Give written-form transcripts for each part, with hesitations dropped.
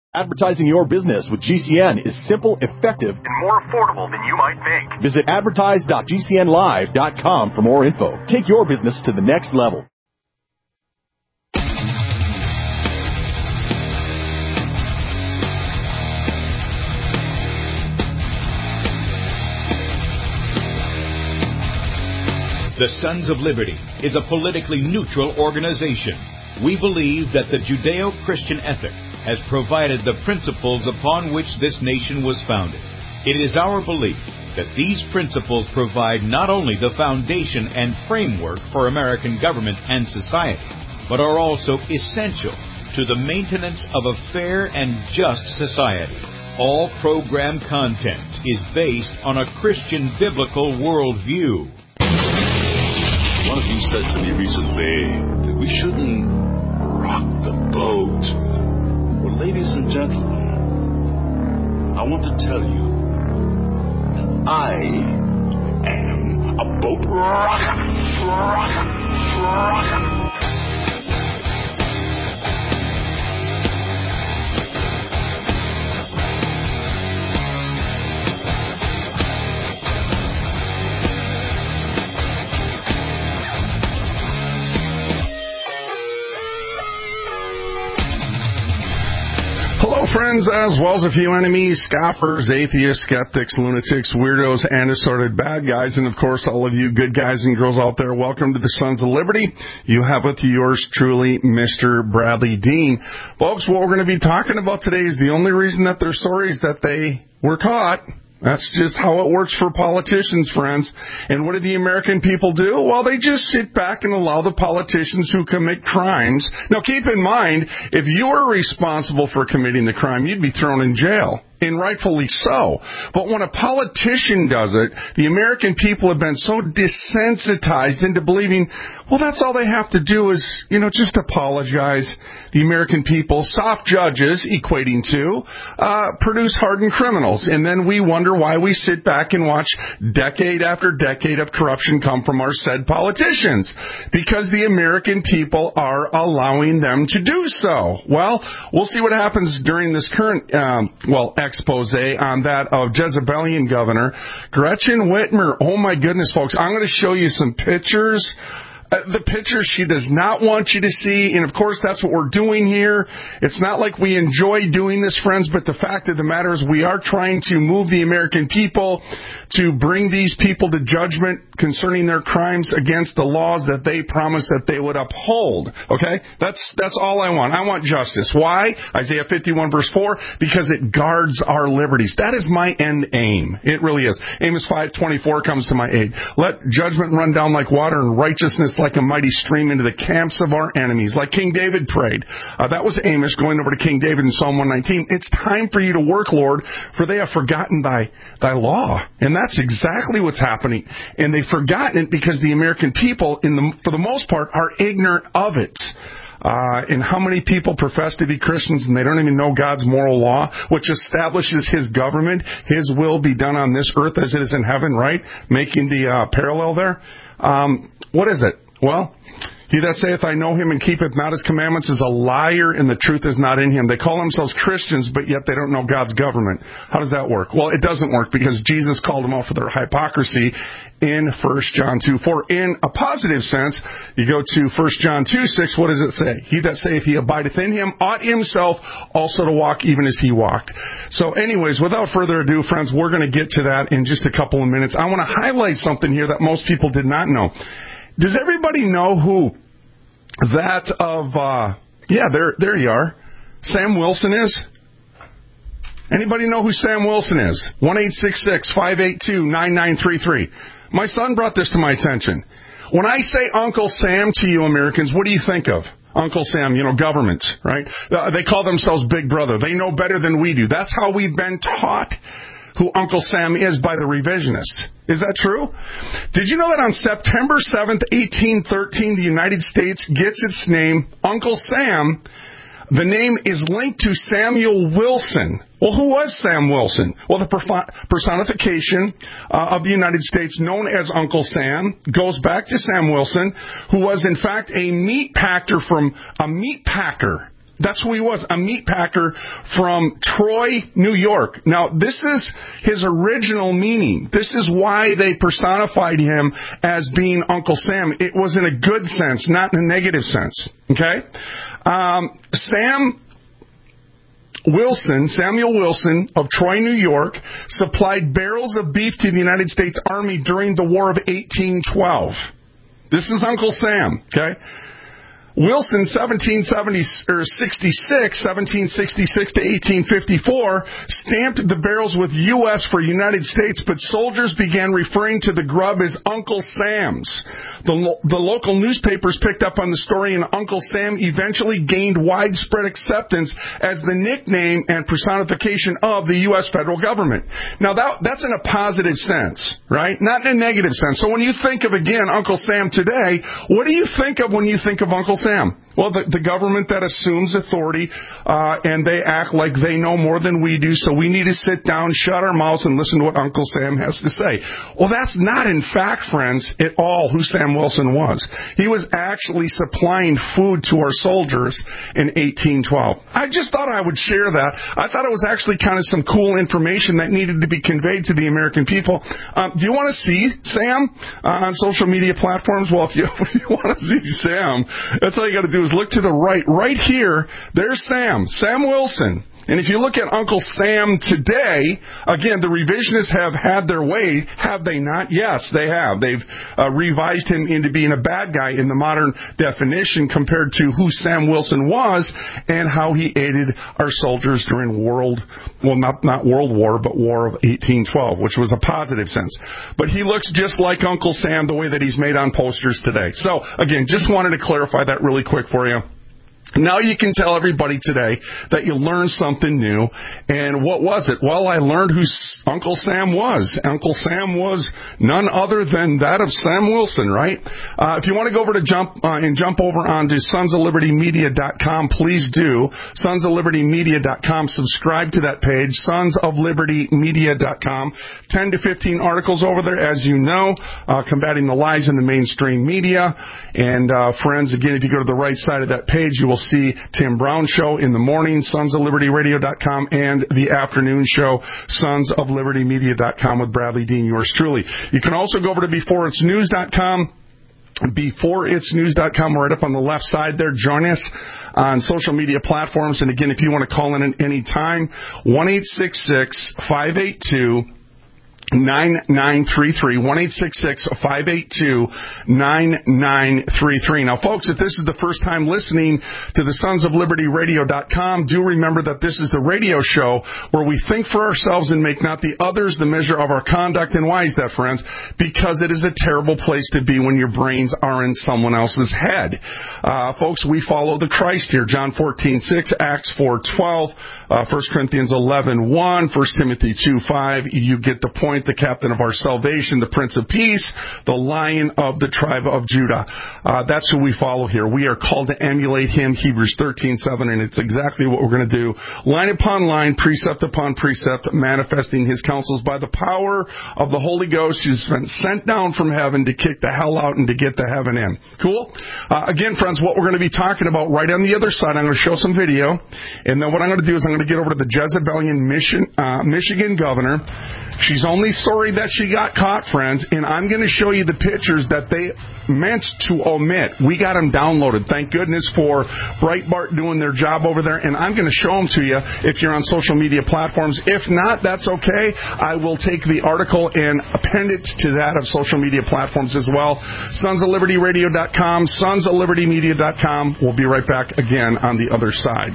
Advertising your business with GCN is simple, effective, and more affordable than you might think. Visit advertise.gcnlive.com for more info. Take your business to the next level. The Sons of Liberty is a politically neutral organization. We believe that the Judeo-Christian ethic has provided the principles upon which this nation was founded. It is our belief that these principles provide not only the foundation and framework for American government and society, but are also essential to the maintenance of a fair and just society. All program content is based on a Christian biblical worldview. One of you said to me recently that we shouldn't rock the boat. Well, ladies and gentlemen, I want to tell you that I am a boat rocker. Hello, friends, as well as a few enemies, scoffers, atheists, skeptics, lunatics, weirdos, and assorted bad guys, and of course, all of you good guys and girls out there, welcome to the Sons of Liberty. You have with you yours truly, Mr. Bradley Dean. Folks, what we're going to be talking about today is the only reason that they're sorry is that they were caught. That's just how it works for politicians, friends. And what do the American people do? Well, they just sit back and allow the politicians who commit crimes. Now, keep in mind, if you were responsible for committing the crime, you'd be thrown in jail. And rightfully so. But when a politician does it, the American people have been so desensitized into believing, well, that's all they have to do is, just apologize. The American people, soft judges, equating to, produce hardened criminals. And then we wonder why we sit back and watch decade after decade of corruption come from our said politicians. Because the American people are allowing them to do so. Well, we'll see what happens during this current, expose on that of Jezebelian governor Gretchen Whitmer. Oh my goodness, folks, I'm going to show you some pictures. The pictures she does not want you to see, and of course that's what we're doing here. It's not like we enjoy doing this, friends, but the fact of the matter is we are trying to move the American people to bring these people to judgment concerning their crimes against the laws that they promised that they would uphold. Okay? That's all I want. I want justice. Why? Isaiah 51 verse 4, because it guards our liberties. That is my end aim. It really is. Amos 5:24 comes to my aid. Let judgment run down like water and righteousness like a mighty stream into the camps of our enemies, like King David prayed. That was Amos going over to King David in Psalm 119. It's time for you to work, Lord, for they have forgotten thy law. And that's exactly what's happening. And they've forgotten it because the American people, for the most part, are ignorant of it. And how many people profess to be Christians and they don't even know God's moral law, which establishes His government, His will be done on this earth as it is in heaven, right? Making the parallel there. What is it? Well, he that saith, I know him, and keepeth not his commandments is a liar, and the truth is not in him. They call themselves Christians, but yet they don't know God's government. How does that work? Well, it doesn't work because Jesus called them out for their hypocrisy in 1 John 2. For in a positive sense, you go to 1 John 2:6, what does it say? He that saith he abideth in him ought himself also to walk even as he walked. So anyways, without further ado, friends, we're going to get to that in just a couple of minutes. I want to highlight something here that most people did not know. Does everybody know who that of, there you are, Sam Wilson is? Anybody know who Sam Wilson is? 1-866-582-9933. My son brought this to my attention. When I say Uncle Sam to you Americans, what do you think of? Uncle Sam, government, right? They call themselves Big Brother. They know better than we do. That's how we've been taught who Uncle Sam is by the revisionists. Is that true? Did you know that on September 7th, 1813, the United States gets its name, Uncle Sam? The name is linked to Samuel Wilson. Well, who was Sam Wilson? Well, the personification of the United States known as Uncle Sam goes back to Sam Wilson, who was in fact a meat packer That's who he was, a meat packer from Troy, New York. Now, this is his original meaning. This is why they personified him as being Uncle Sam. It was in a good sense, not in a negative sense. Okay? Samuel Wilson of Troy, New York, supplied barrels of beef to the United States Army during the War of 1812. This is Uncle Sam, okay? Wilson, 1766 to 1854, stamped the barrels with U.S. for United States, but soldiers began referring to the grub as Uncle Sam's. The local newspapers picked up on the story, and Uncle Sam eventually gained widespread acceptance as the nickname and personification of the U.S. federal government. Now, that's in a positive sense, right? Not in a negative sense. So when you think of, again, Uncle Sam today, what do you think of when you think of Uncle Sam? Well, the government that assumes authority, and they act like they know more than we do, so we need to sit down, shut our mouths, and listen to what Uncle Sam has to say. Well, that's not, in fact, friends, at all who Sam Wilson was. He was actually supplying food to our soldiers in 1812. I just thought I would share that. I thought it was actually kind of some cool information that needed to be conveyed to the American people. Do you want to see Sam on social media platforms? Well, if you want to see Sam, that's all you got to do is look to the right. Right here, there's Sam Wilson. And if you look at Uncle Sam today, again, the revisionists have had their way. Have they not? Yes, they have. They've revised him into being a bad guy in the modern definition compared to who Sam Wilson was and how he aided our soldiers during not World War, but War of 1812, which was a positive sense. But he looks just like Uncle Sam the way that he's made on posters today. So, again, just wanted to clarify that really quick for you. Now you can tell everybody today that you learned something new. And what was it? Well, I learned who Uncle Sam was. Uncle Sam was none other than that of Sam Wilson, right? If you want to go over to jump over onto sonsoflibertymedia.com, please do. Sonsoflibertymedia.com. Subscribe to that page. Sonsoflibertymedia.com. 10 to 15 articles over there, as you know, combating the lies in the mainstream media. And friends, again, if you go to the right side of that page, you will see Tim Brown Show in the morning, sonsoflibertyradio.com, and the afternoon show, sonsoflibertymedia.com with Bradley Dean, yours truly. You can also go over to beforeitsnews.com. Beforeitsnews.com, right up on the left side there. Join us on social media platforms. And again, if you want to call in at any time, 1-866-582 9933, 1-866-582-9933. Now, folks, if this is the first time listening to the sonsoflibertyradio.com, do remember that this is the radio show where we think for ourselves and make not the others the measure of our conduct. And why is that, friends? Because it is a terrible place to be when your brains are in someone else's head. Folks, we follow the Christ here. John 14:6, Acts 4:12, 1 Corinthians 11:1, 1 Timothy 2:5. You get the point. The captain of our salvation, the Prince of Peace, the Lion of the tribe of Judah. That's who we follow here. We are called to emulate him, Hebrews 13:7, and it's exactly what we're going to do. Line upon line, precept upon precept, manifesting his counsels by the power of the Holy Ghost who's been sent down from heaven to kick the hell out and to get the heaven in. Cool? Again, friends, what we're going to be talking about right on the other side, I'm going to show some video, and then what I'm going to do is I'm going to get over to the Jezebelian Michigan governor. She's only sorry that she got caught, friends, and I'm going to show you the pictures that they meant to omit. We got them downloaded. Thank goodness for Breitbart doing their job over there, and I'm going to show them to you if you're on social media platforms. If not, that's okay. I will take the article and append it to that of social media platforms as well. sonsoflibertyradio.com, sonsoflibertymedia.com. We'll be right back again on the other side.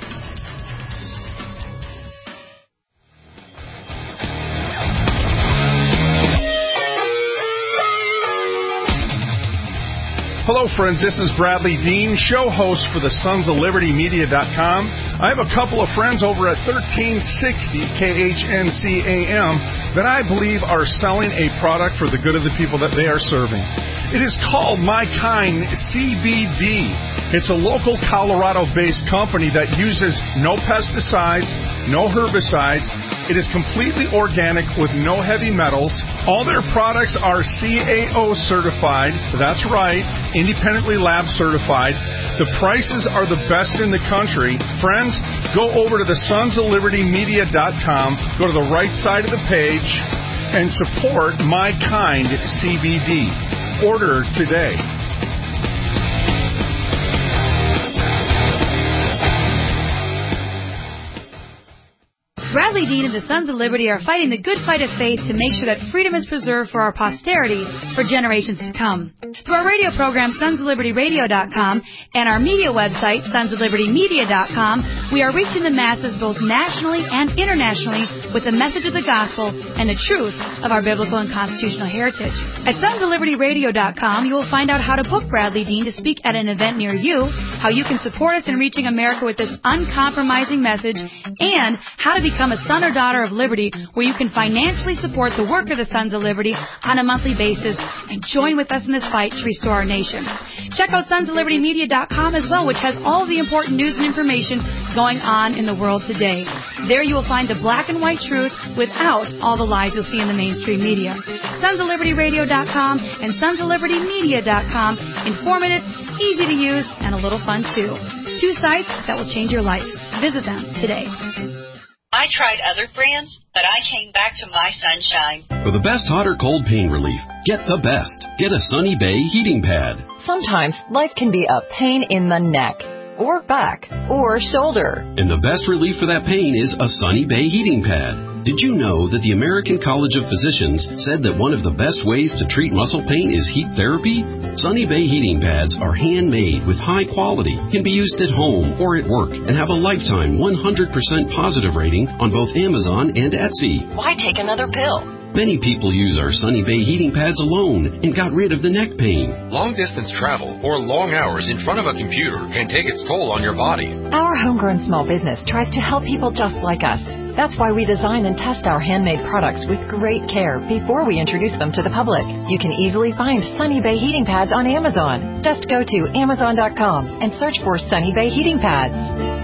Hello, friends. This is Bradley Dean, show host for the sonsoflibertymedia.com. I have a couple of friends over at 1360 KHNC AM that I believe are selling a product for the good of the people that they are serving. It is called My Kind CBD. It's a local Colorado-based company that uses no pesticides, no herbicides, It is completely organic with no heavy metals. All their products are CAO certified. That's right, independently lab certified. The prices are the best in the country. Friends, go over to the sonsoflibertymedia.com, go to the right side of the page, and support My Kind CBD. Order today. Bradley Dean and the Sons of Liberty are fighting the good fight of faith to make sure that freedom is preserved for our posterity for generations to come. Through our radio program, sonsoflibertyradio.com, and our media website, sonsoflibertymedia.com, we are reaching the masses both nationally and internationally with the message of the gospel and the truth of our biblical and constitutional heritage. At sonsoflibertyradio.com, you will find out how to book Bradley Dean to speak at an event near you, how you can support us in reaching America with this uncompromising message, and how to become a son or daughter of liberty, where you can financially support the work of the Sons of Liberty on a monthly basis and join with us in this fight to restore our nation. Check out sonsoflibertymedia.com as well, which has all the important news and information going on in the world today. There you will find the black and white truth without all the lies you'll see in the mainstream media. sonsoflibertyradio.com and sonsoflibertymedia.com. Informative, easy to use, and a little fun too. 2 sites that will change your life. Visit them today. I tried other brands, but I came back to My Sunshine. For the best hot or cold pain relief, get the best. Get a Sunny Bay heating pad. Sometimes life can be a pain in the neck, or back, or shoulder. And the best relief for that pain is a Sunny Bay heating pad. Did you know that the American College of Physicians said that one of the best ways to treat muscle pain is heat therapy? Sunny Bay heating pads are handmade with high quality, can be used at home or at work, and have a lifetime 100% positive rating on both Amazon and Etsy. Why take another pill? Many people use our Sunny Bay heating pads alone and got rid of the neck pain. Long-distance travel or long hours in front of a computer can take its toll on your body. Our homegrown small business tries to help people just like us. That's why we design and test our handmade products with great care before we introduce them to the public. You can easily find Sunny Bay heating pads on Amazon. Just go to Amazon.com and search for Sunny Bay heating pads.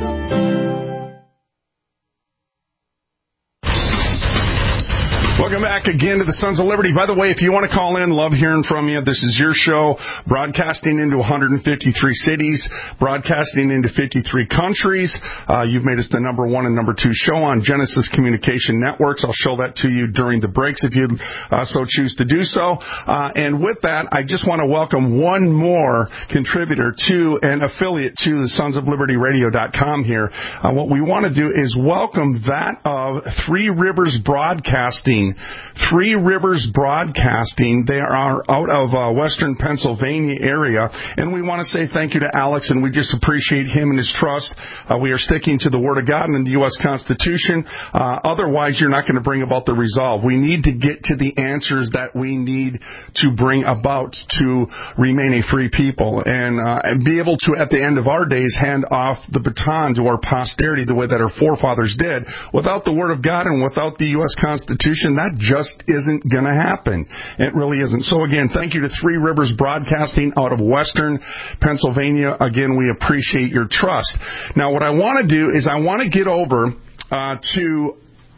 Welcome back again to the Sons of Liberty. By the way, if you want to call in, love hearing from you. This is your show, broadcasting into 153 cities, broadcasting into 53 countries. You've made us the number 1 and number 2 show on Genesis Communication Networks. I'll show that to you during the breaks if you so choose to do so. And with that, I just want to welcome one more contributor to an affiliate to the sonsoflibertyradio.com here. What we want to do is welcome that of Three Rivers Broadcasting. Three Rivers Broadcasting. They are out of western Pennsylvania area, and we want to say thank you to Alex, and we just appreciate him and his trust. We are sticking to the Word of God and the U.S. Constitution. Otherwise, you're not going to bring about the resolve. We need to get to the answers that we need to bring about to remain a free people and be able to, at the end of our days, hand off the baton to our posterity the way that our forefathers did. Without the Word of God and without the U.S. Constitution, that just isn't going to happen. It really isn't. So again, thank you to Three Rivers Broadcasting out of western Pennsylvania. Again, we appreciate your trust. Now, what I want to do is I want to get over to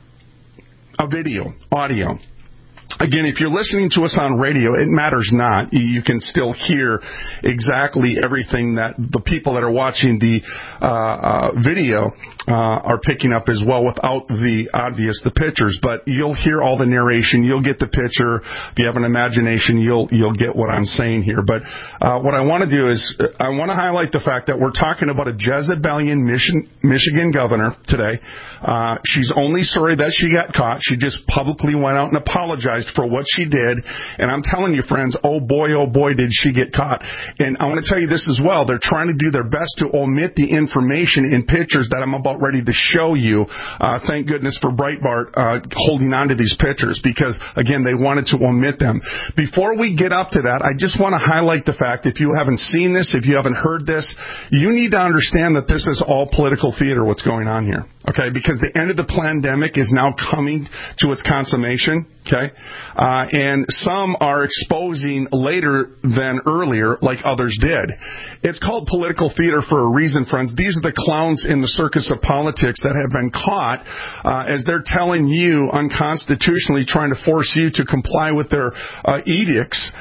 a video, audio. Again, if you're listening to us on radio, it matters not. You can still hear exactly everything that the people that are watching the video are picking up as well without the pictures. But you'll hear all the narration. You'll get the picture. If you have an imagination, you'll get what I'm saying here. But what I want to do is I want to highlight the fact that we're talking about a Jezebelian Michigan governor today. She's only sorry that she got caught. She just publicly went out and apologized for what she did, and I'm telling you, friends, oh boy, did she get caught. And I want to tell you this as well. They're trying to do their best to omit the information in pictures that I'm about ready to show you. Thank goodness for Breitbart holding on to these pictures, because, again, they wanted to omit them. Before we get up to that, I just want to highlight the fact, if you haven't seen this, if you haven't heard this, you need to understand that this is all political theater, what's going on here, okay? Because the end of the pandemic is now coming to its consummation, okay? and some are exposing later than earlier, like others did. It's called political theater for a reason, friends. These are the clowns in the circus of politics that have been caught as they're telling you unconstitutionally, trying to force you to comply with their edicts.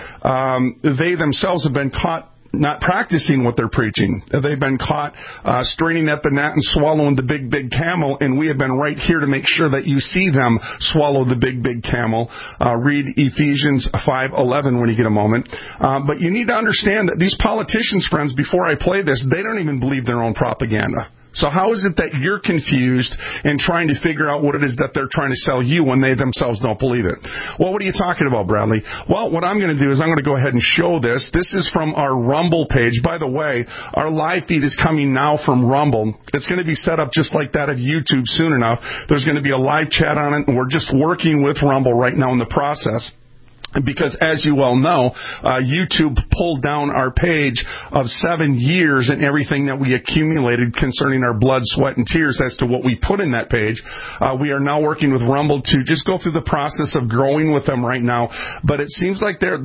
They themselves have been caught not practicing what they're preaching. They've been caught straining at the gnat and swallowing the big, big camel, and we have been right here to make sure that you see them swallow the big, big camel. Read Ephesians 5:11 when you get a moment. But you need to understand that these politicians, friends, before I play this, they don't even believe their own propaganda. So how is it that you're confused and trying to figure out what it is that they're trying to sell you when they themselves don't believe it? Well, what are you talking about, Bradley? Well, what I'm going to do is I'm going to go ahead and show this. This is from our Rumble page. By the way, our live feed is coming now from Rumble. It's going to be set up just like that of YouTube soon enough. There's going to be a live chat on it, and we're just working with Rumble right now in the process. Because, as you well know, YouTube pulled down our page of 7 years and everything that we accumulated concerning our blood, sweat, and tears as to what we put in that page. We are now working with Rumble to just go through the process of growing with them right now. But it seems like they're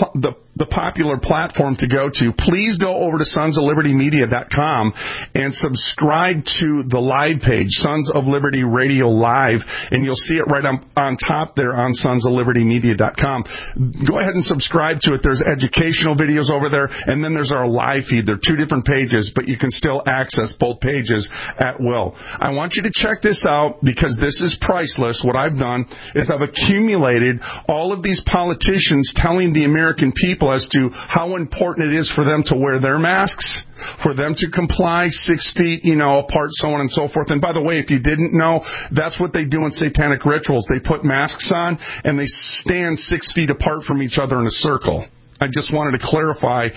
the popular platform to go to. Please go over to sonsoflibertymedia.com and subscribe to the live page, Sons of Liberty Radio Live, and you'll see it right on top there on sonsoflibertymedia.com. Go ahead and subscribe to it. There's educational videos over there, and then there's our live feed. They're 2 different pages, but you can still access both pages at will. I want you to check this out because this is priceless. What I've done is I've accumulated all of these politicians telling the American people as to how important it is for them to wear their masks, for them to comply 6 feet, apart, so on and so forth. And by the way, if you didn't know, that's what they do in satanic rituals. They put masks on and they stand 6 feet apart from each other in a circle. I just wanted to clarify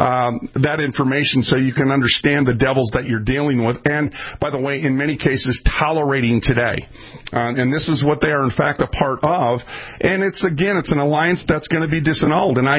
that information so you can understand the devils that you're dealing with. And, by the way, in many cases, tolerating today. And this is what they are, in fact, a part of. And it's an alliance that's going to be disannulled. And I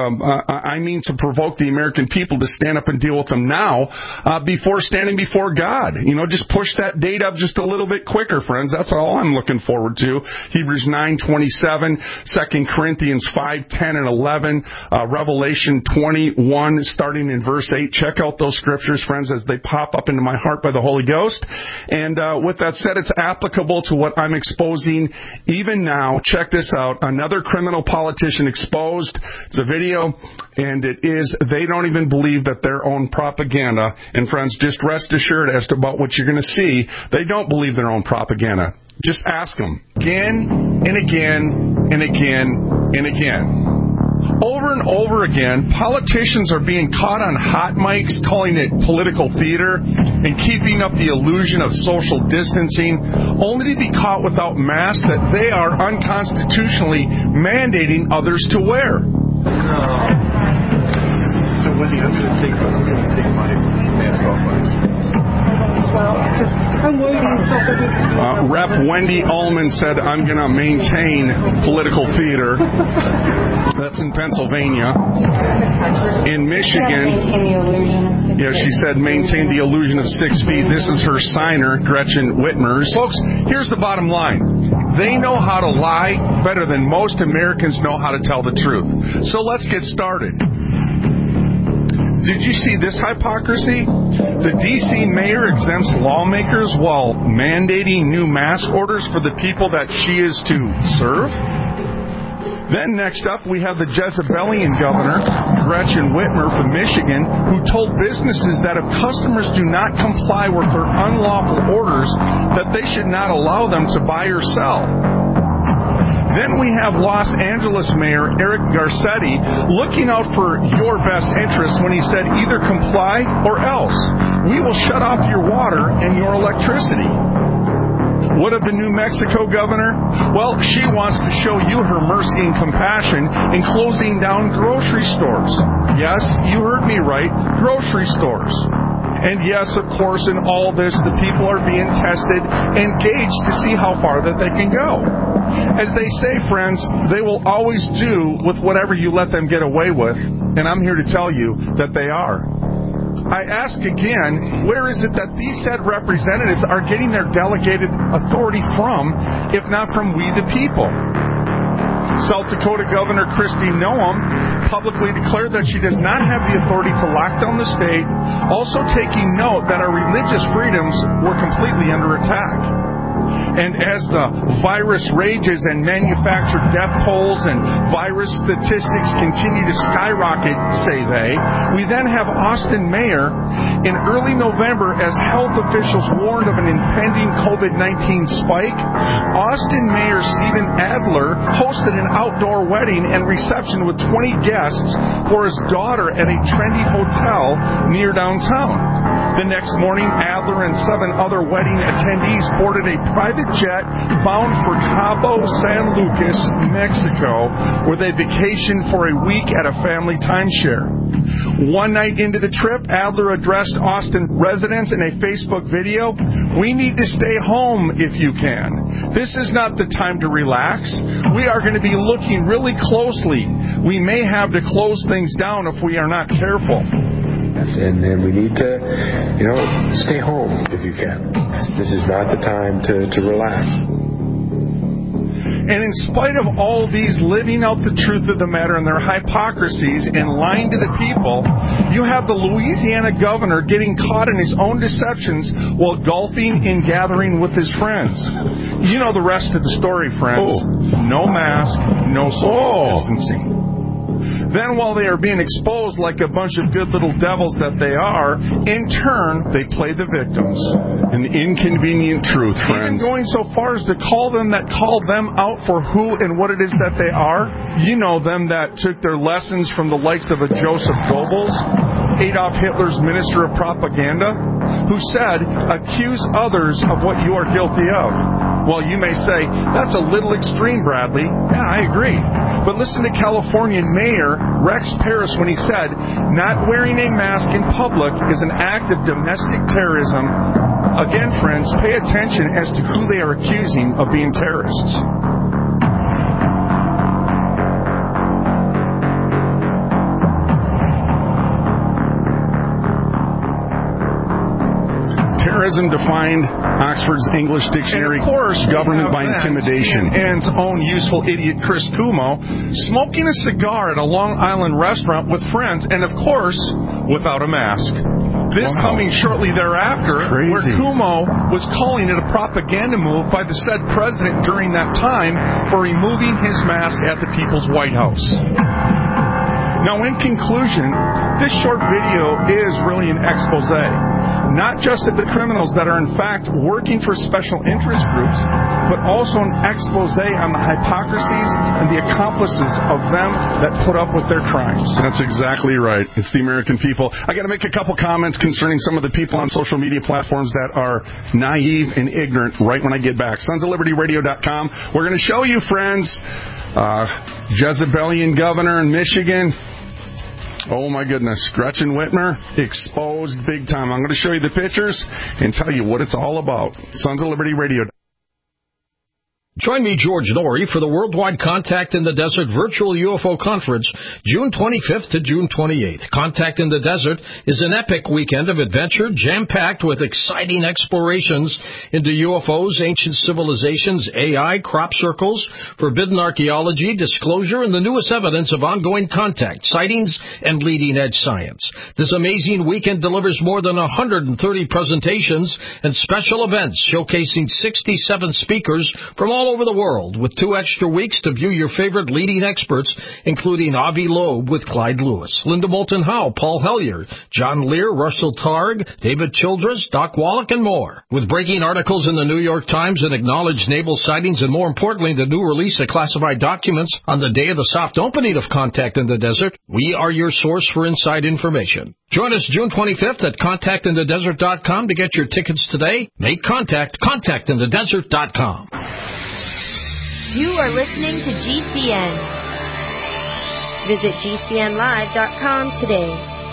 mean to provoke the American people to stand up and deal with them now before standing before God. Just push that date up just a little bit quicker, friends. That's all I'm looking forward to. Hebrews 9:27, 2 Corinthians 5:10 and 11. Revelation 21, starting in verse 8. Check out those scriptures, friends, as they pop up into my heart by the Holy Ghost. And with that said, it's applicable to what I'm exposing even now. Check this out. Another criminal politician exposed. It's a video, and it is, they don't even believe that their own propaganda. And friends, just rest assured as to about what you're going to see, they don't believe their own propaganda. Just ask them again and again and again and again. Over and over again, politicians are being caught on hot mics, calling it political theater, and keeping up the illusion of social distancing, only to be caught without masks that they are unconstitutionally mandating others to wear. So Wendy, I'm going to take my mask off. Rep. Wendy Ullman said, I'm going to maintain political theater. That's in Pennsylvania. In Michigan, she said, maintain the illusion of 6 feet. This is her signer, Gretchen Whitmer's. Folks, here's the bottom line. They know how to lie better than most Americans know how to tell the truth. So let's get started. Did you see this hypocrisy? The D.C. mayor exempts lawmakers while mandating new mask orders for the people that she is to serve? Then next up, we have the Jezebelian governor, Gretchen Whitmer from Michigan, who told businesses that if customers do not comply with their unlawful orders, that they should not allow them to buy or sell. Then we have Los Angeles Mayor Eric Garcetti looking out for your best interest when he said either comply or else. We will shut off your water and your electricity. What of the New Mexico governor? Well, she wants to show you her mercy and compassion in closing down grocery stores. Yes, you heard me right, grocery stores. And yes, of course, in all this, the people are being tested and gauged to see how far that they can go. As they say, friends, they will always do with whatever you let them get away with, and I'm here to tell you that they are. I ask again, where is it that these said representatives are getting their delegated authority from, if not from we the people? South Dakota Governor Kristi Noem publicly declared that she does not have the authority to lock down the state, also taking note that our religious freedoms were completely under attack. And as the virus rages and manufactured death tolls and virus statistics continue to skyrocket, say they, we then have Austin Mayor in early November as health officials warned of an impending COVID-19 spike. Austin Mayor Stephen Adler hosted an outdoor wedding and reception with 20 guests for his daughter at a trendy hotel near downtown. The next morning, Adler and 7 other wedding attendees boarded a private jet bound for Cabo San Lucas, Mexico, where they vacationed for a week at a family timeshare. One night into the trip, Adler addressed Austin residents in a Facebook video. We need to stay home if you can. This is not the time to relax. We are going to be looking really closely. We may have to close things down if we are not careful. And we need to, stay home if you can. This is not the time to relax. And in spite of all these living out the truth of the matter and their hypocrisies and lying to the people, you have the Louisiana governor getting caught in his own deceptions while golfing and gathering with his friends. You know the rest of the story, friends. No mask, no social distancing. Then, while they are being exposed like a bunch of good little devils that they are, in turn, they play the victims. An inconvenient truth, friends. Even going so far as to call them out for who and what it is that they are. You know them that took their lessons from the likes of a Joseph Goebbels, Adolf Hitler's minister of propaganda, who said, accuse others of what you are guilty of. Well, you may say, that's a little extreme, Bradley. Yeah, I agree. But listen to California Mayor Rex Paris when he said, not wearing a mask in public is an act of domestic terrorism. Again, friends, pay attention as to who they are accusing of being terrorists. Terrorism defined Oxford's English Dictionary, and of course, government by intimidation. CNN's own useful idiot Chris Cuomo smoking a cigar at a Long Island restaurant with friends, and of course, without a mask. This coming shortly thereafter, where Cuomo was calling it a propaganda move by the said president during that time for removing his mask at the People's White House. Now, in conclusion, this short video is really an expose, not just of the criminals that are in fact working for special interest groups, but also an expose on the hypocrisies and the accomplices of them that put up with their crimes. That's exactly right. It's the American people. I got to make a couple comments concerning some of the people on social media platforms that are naive and ignorant right when I get back. SonsOfLibertyRadio.com. We're going to show you, friends, Jezebelian governor in Michigan. Oh, my goodness. Gretchen Whitmer, exposed big time. I'm going to show you the pictures and tell you what it's all about. Sons of Liberty Radio. Join me, George Norrie, for the Worldwide Contact in the Desert Virtual UFO Conference, June 25th to June 28th. Contact in the Desert is an epic weekend of adventure, jam-packed with exciting explorations into UFOs, ancient civilizations, AI, crop circles, forbidden archaeology, disclosure, and the newest evidence of ongoing contact, sightings, and leading-edge science. This amazing weekend delivers more than 130 presentations and special events showcasing 67 speakers from all over the world, with 2 extra weeks to view your favorite leading experts, including Avi Loeb with Clyde Lewis, Linda Moulton Howe, Paul Hellyer, John Lear, Russell Targ, David Childress, Doc Wallach, and more. With breaking articles in the New York Times and acknowledged naval sightings, and more importantly, the new release of classified documents on the day of the soft opening of Contact in the Desert, we are your source for inside information. Join us June 25th at contactinthedesert.com to get your tickets today. Make contact, contactinthedesert.com. You are listening to GCN. Visit GCNlive.com today.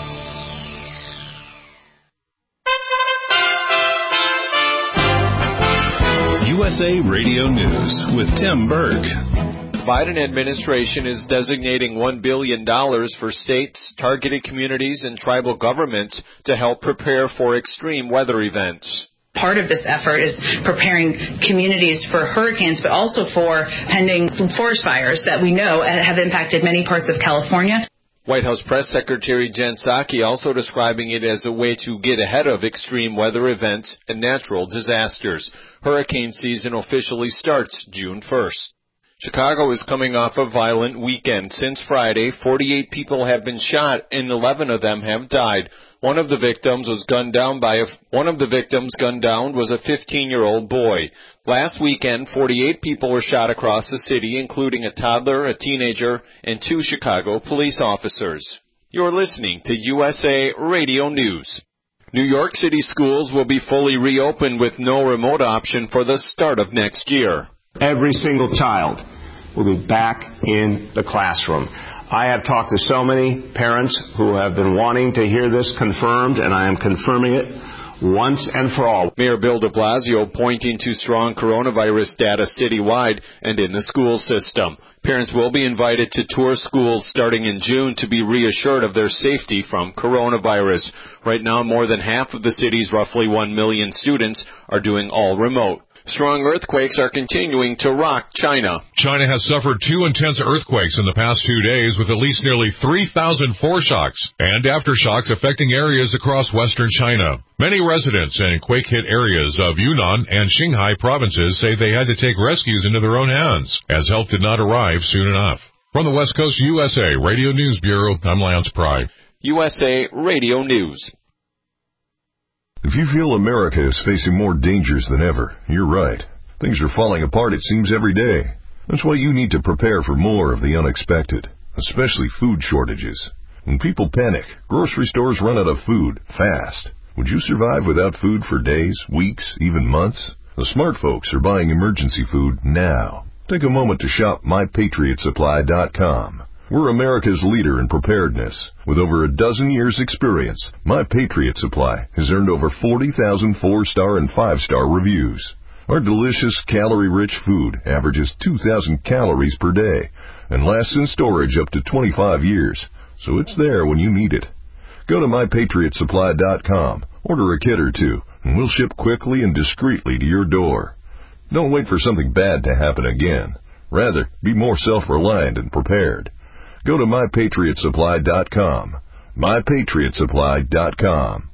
USA Radio News with Tim Berg. The Biden administration is designating $1 billion for states, targeted communities, and tribal governments to help prepare for extreme weather events. Part of this effort is preparing communities for hurricanes, but also for pending forest fires that we know have impacted many parts of California. White House Press Secretary Jen Psaki also describing it as a way to get ahead of extreme weather events and natural disasters. Hurricane season officially starts June 1st. Chicago is coming off a violent weekend. Since Friday, 48 people have been shot and 11 of them have died. One of the victims gunned down was a 15-year-old boy. Last weekend, 48 people were shot across the city, including a toddler, a teenager, and 2 Chicago police officers. You're listening to USA Radio News. New York City schools will be fully reopened with no remote option for the start of next year. Every single child will be back in the classroom. I have talked to so many parents who have been wanting to hear this confirmed, and I am confirming it once and for all. Mayor Bill de Blasio pointing to strong coronavirus data citywide and in the school system. Parents will be invited to tour schools starting in June to be reassured of their safety from coronavirus. Right now, more than half of the city's roughly 1 million students are doing all remote. Strong earthquakes are continuing to rock China. China has suffered 2 intense earthquakes in the past 2 days with at least nearly 3,000 foreshocks and aftershocks affecting areas across western China. Many residents in quake-hit areas of Yunnan and Qinghai provinces say they had to take rescues into their own hands, as help did not arrive soon enough. From the West Coast USA Radio News Bureau, I'm Lance Pry. USA Radio News. If you feel America is facing more dangers than ever, you're right. Things are falling apart, it seems, every day. That's why you need to prepare for more of the unexpected, especially food shortages. When people panic, grocery stores run out of food fast. Would you survive without food for days, weeks, even months? The smart folks are buying emergency food now. Take a moment to shop MyPatriotSupply.com. We're America's leader in preparedness. With over a dozen years' experience, My Patriot Supply has earned over 40,000 4-star and 5-star reviews. Our delicious, calorie-rich food averages 2,000 calories per day and lasts in storage up to 25 years, so it's there when you need it. Go to MyPatriotSupply.com, order a kit or 2, and we'll ship quickly and discreetly to your door. Don't wait for something bad to happen again. Rather, be more self-reliant and prepared. Go to MyPatriotSupply.com. MyPatriotSupply.com.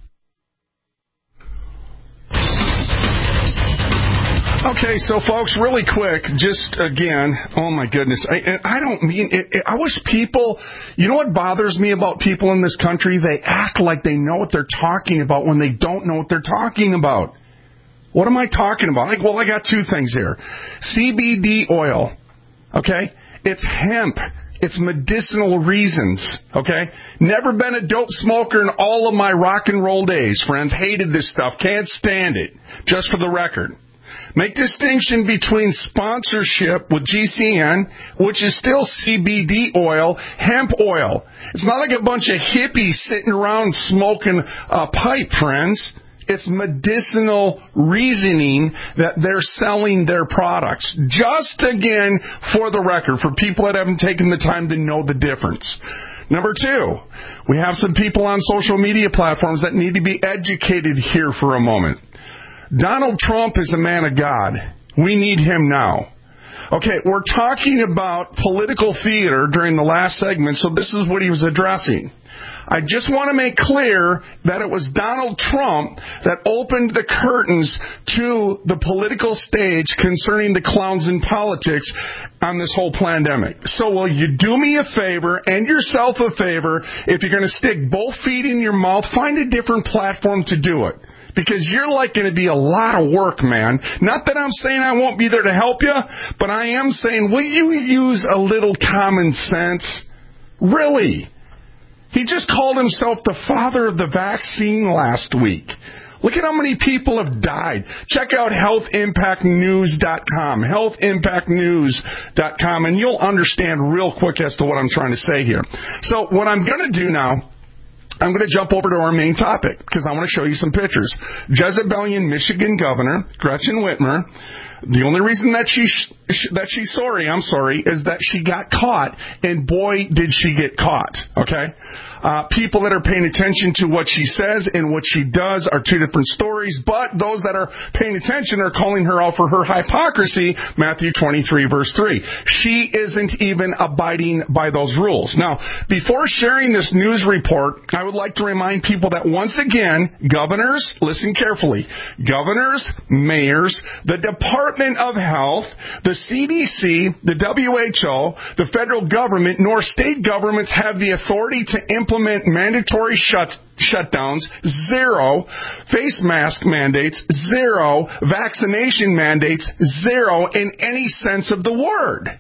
Okay, so folks, really quick, just again, oh my goodness, I don't mean it. I wish people, you know what bothers me about people in this country? They act like they know what they're talking about when they don't know what they're talking about. What am I talking about? Well, I got 2 things here. CBD oil, okay? It's hemp. It's medicinal reasons, okay? Never been a dope smoker in all of my rock and roll days, friends. Hated this stuff. Can't stand it. Just for the record. Make distinction between sponsorship with GCN, which is still CBD oil, hemp oil. It's not like a bunch of hippies sitting around smoking a pipe, friends. It's medicinal reasoning that they're selling their products. Just again, for the record, for people that haven't taken the time to know the difference. Number 2, we have some people on social media platforms that need to be educated here for a moment. Donald Trump is a man of God. We need him now. Okay, we're talking about political theater during the last segment, so this is what he was addressing. I just want to make clear that it was Donald Trump that opened the curtains to the political stage concerning the clowns in politics on this whole pandemic. So will you do me a favor and yourself a favor, if you're going to stick both feet in your mouth, find a different platform to do it. Because you're like going to be a lot of work, man. Not that I'm saying I won't be there to help you, but I am saying, will you use a little common sense? Really? He just called himself the father of the vaccine last week. Look at how many people have died. Check out healthimpactnews.com, healthimpactnews.com, and you'll understand real quick as to what I'm trying to say here. So what I'm going to do now I'm going to jump over to our main topic because I want to show you some pictures. Jezebelian Michigan Governor Gretchen Whitmer. The only reason that she's sorry, is that she got caught, and boy, did she get caught, okay? People that are paying attention to what she says and what she does are two different stories, but those that are paying attention are calling her out for her hypocrisy, Matthew 23, verse 3. She isn't even abiding by those rules. Now, before sharing this news report, I would like to remind people that once again, governors, listen carefully, governors, mayors, the Department of Health, the CDC, the WHO, the federal government, nor state governments have the authority to implement mandatory shutdowns, 0, face mask mandates, 0, vaccination mandates, 0 in any sense of the word.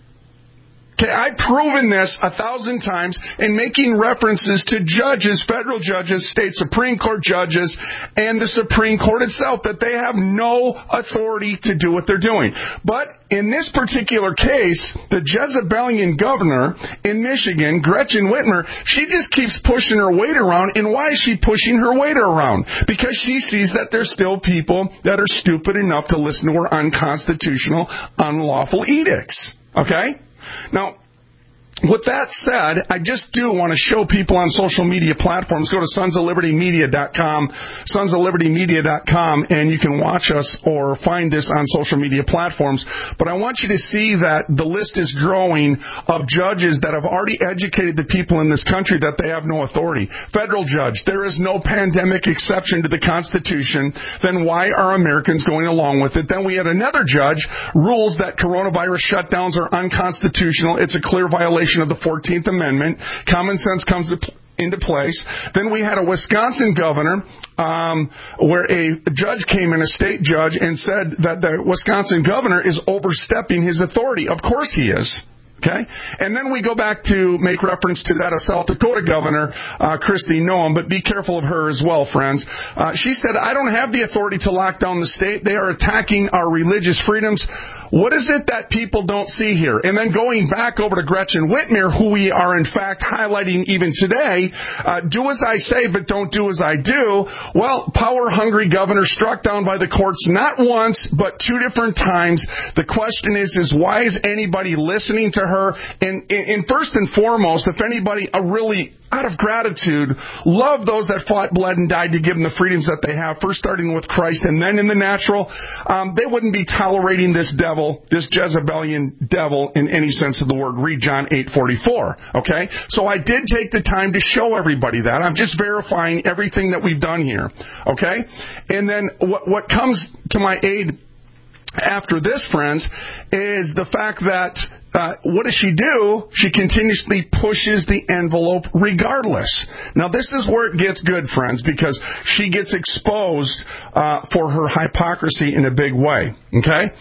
Okay, I've proven this 1,000 times in making references to judges, federal judges, state Supreme Court judges, and the Supreme Court itself, that they have no authority to do what they're doing. But in this particular case, the Jezebelian governor in Michigan, Gretchen Whitmer, she just keeps pushing her weight around. And why is she pushing her weight around? Because she sees that there's still people that are stupid enough to listen to her unconstitutional, unlawful edicts. Okay? Now, with that said, I just do want to show people on social media platforms. Go to sonsoflibertymedia.com, sonsoflibertymedia.com, and you can watch us or find this on social media platforms. But I want you to see that the list is growing of judges that have already educated the people in this country that they have no authority. Federal judge, there is no pandemic exception to the Constitution. Then why are Americans going along with it? Then we had another judge rules that coronavirus shutdowns are unconstitutional. It's a clear violation of the 14th Amendment. Common sense comes into place. Then we had a Wisconsin governor where a judge came in, a state judge, and said that the Wisconsin governor is overstepping his authority. Of course he is. Okay? And then we go back to make reference to that of South Dakota Governor Kristi Noem, but be careful of her as well, friends. She said, I don't have the authority to lock down the state. They are attacking our religious freedoms. What is it that people don't see here? And then going back over to Gretchen Whitmer, who we are in fact highlighting even today, do as I say, but don't do as I do. Well, power-hungry governor struck down by the courts not once, but 2 different times. The question is why is anybody listening to her? And first and foremost, if anybody really, out of gratitude, love those that fought, bled, and died to give them the freedoms that they have, first starting with Christ and then in the natural, they wouldn't be tolerating this devil, this Jezebelian devil in any sense of the word. Read John 8:44. Okay? So I did take the time to show everybody that. I'm just verifying everything that we've done here. Okay? And then what comes to my aid after this, friends, is the fact that what does she do? She continuously pushes the envelope regardless. Now, this is where it gets good, friends, because she gets exposed for her hypocrisy in a big way. Okay?